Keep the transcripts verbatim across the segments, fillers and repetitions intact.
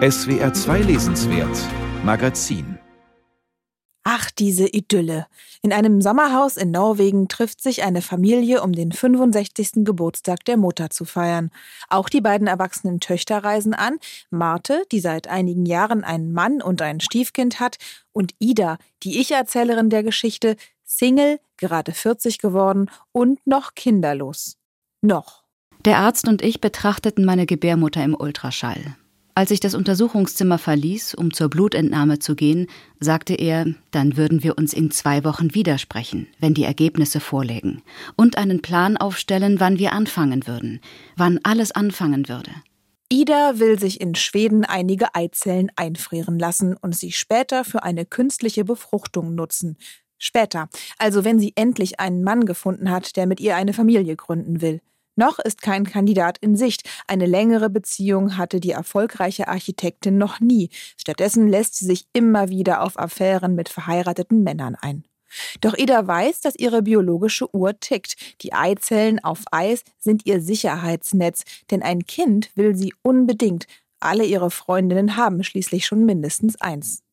S W R zwei Lesenswert Magazin. Ach, diese Idylle. In einem Sommerhaus in Norwegen trifft sich eine Familie, um den fünfundsechzigsten Geburtstag der Mutter zu feiern. Auch die beiden erwachsenen Töchter reisen an. Marte, die seit einigen Jahren einen Mann und ein Stiefkind hat, und Ida, die Ich-Erzählerin der Geschichte, Single, gerade vierzig geworden und noch kinderlos. Noch. Der Arzt und ich betrachteten meine Gebärmutter im Ultraschall. Als ich das Untersuchungszimmer verließ, um zur Blutentnahme zu gehen, sagte er, dann würden wir uns in zwei Wochen widersprechen, wenn die Ergebnisse vorlägen, und einen Plan aufstellen, wann wir anfangen würden, wann alles anfangen würde. Ida will sich in Schweden einige Eizellen einfrieren lassen und sie später für eine künstliche Befruchtung nutzen. Später, also wenn sie endlich einen Mann gefunden hat, der mit ihr eine Familie gründen will. Noch ist kein Kandidat in Sicht. Eine längere Beziehung hatte die erfolgreiche Architektin noch nie. Stattdessen lässt sie sich immer wieder auf Affären mit verheirateten Männern ein. Doch Ida weiß, dass ihre biologische Uhr tickt. Die Eizellen auf Eis sind ihr Sicherheitsnetz, denn ein Kind will sie unbedingt. Alle ihre Freundinnen haben schließlich schon mindestens eins.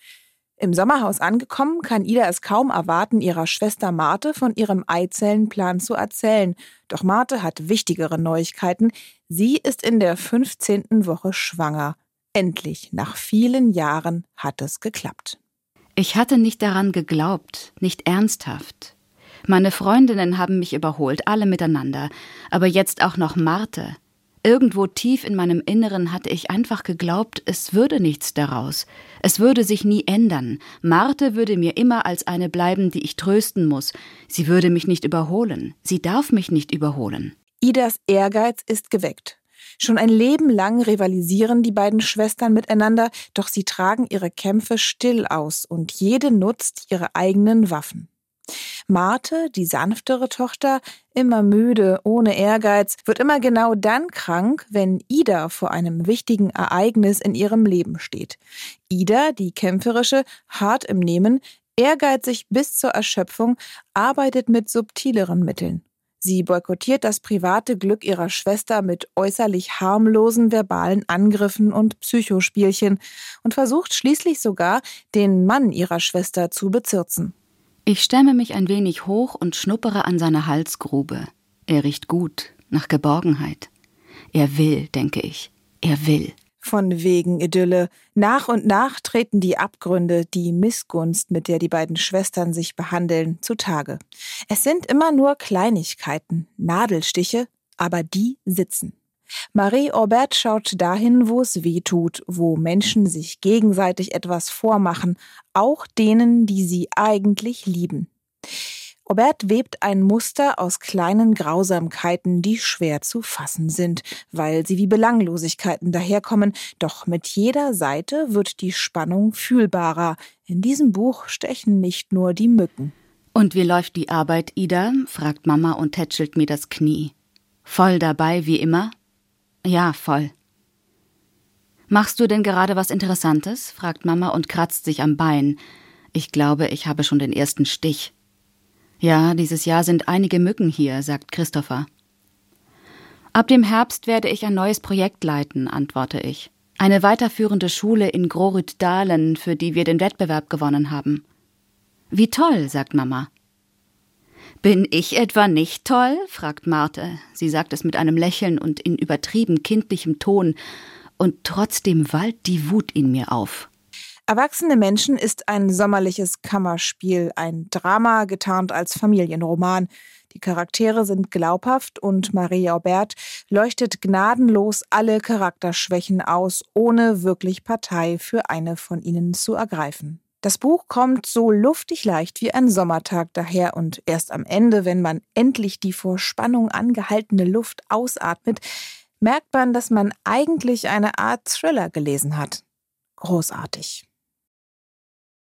Im Sommerhaus angekommen, kann Ida es kaum erwarten, ihrer Schwester Marte von ihrem Eizellenplan zu erzählen. Doch Marte hat wichtigere Neuigkeiten. Sie ist in der fünfzehnten Woche schwanger. Endlich, nach vielen Jahren, hat es geklappt. Ich hatte nicht daran geglaubt, nicht ernsthaft. Meine Freundinnen haben mich überholt, alle miteinander. Aber jetzt auch noch Marte. Irgendwo tief in meinem Inneren hatte ich einfach geglaubt, es würde nichts daraus. Es würde sich nie ändern. Marte würde mir immer als eine bleiben, die ich trösten muss. Sie würde mich nicht überholen. Sie darf mich nicht überholen. Idas Ehrgeiz ist geweckt. Schon ein Leben lang rivalisieren die beiden Schwestern miteinander, doch sie tragen ihre Kämpfe still aus und jede nutzt ihre eigenen Waffen. Marte, die sanftere Tochter, immer müde, ohne Ehrgeiz, wird immer genau dann krank, wenn Ida vor einem wichtigen Ereignis in ihrem Leben steht. Ida, die kämpferische, hart im Nehmen, ehrgeizig bis zur Erschöpfung, arbeitet mit subtileren Mitteln. Sie boykottiert das private Glück ihrer Schwester mit äußerlich harmlosen verbalen Angriffen und Psychospielchen und versucht schließlich sogar, den Mann ihrer Schwester zu bezirzen. Ich stemme mich ein wenig hoch und schnuppere an seiner Halsgrube. Er riecht gut, nach Geborgenheit. Er will, denke ich. Er will. Von wegen Idylle. Nach und nach treten die Abgründe, die Missgunst, mit der die beiden Schwestern sich behandeln, zutage. Es sind immer nur Kleinigkeiten, Nadelstiche, aber die sitzen. Marie Aubert schaut dahin, wo es weh tut, wo Menschen sich gegenseitig etwas vormachen, auch denen, die sie eigentlich lieben. Aubert webt ein Muster aus kleinen Grausamkeiten, die schwer zu fassen sind, weil sie wie Belanglosigkeiten daherkommen, doch mit jeder Seite wird die Spannung fühlbarer. In diesem Buch stechen nicht nur die Mücken. Und wie läuft die Arbeit, Ida? Fragt Mama und tätschelt mir das Knie. Voll dabei, wie immer? Ja, voll. Machst du denn gerade was Interessantes? Fragt Mama und kratzt sich am Bein. Ich glaube, ich habe schon den ersten Stich. Ja, dieses Jahr sind einige Mücken hier, sagt Christopher. Ab dem Herbst werde ich ein neues Projekt leiten, antworte ich. Eine weiterführende Schule in Groruddalen, für die wir den Wettbewerb gewonnen haben. Wie toll, sagt Mama. Bin ich etwa nicht toll? Fragt Marte. Sie sagt es mit einem Lächeln und in übertrieben kindlichem Ton. Und trotzdem wallt die Wut in mir auf. Erwachsene Menschen ist ein sommerliches Kammerspiel, ein Drama getarnt als Familienroman. Die Charaktere sind glaubhaft und Marie Aubert leuchtet gnadenlos alle Charakterschwächen aus, ohne wirklich Partei für eine von ihnen zu ergreifen. Das Buch kommt so luftig leicht wie ein Sommertag daher und erst am Ende, wenn man endlich die vor Spannung angehaltene Luft ausatmet, merkt man, dass man eigentlich eine Art Thriller gelesen hat. Großartig.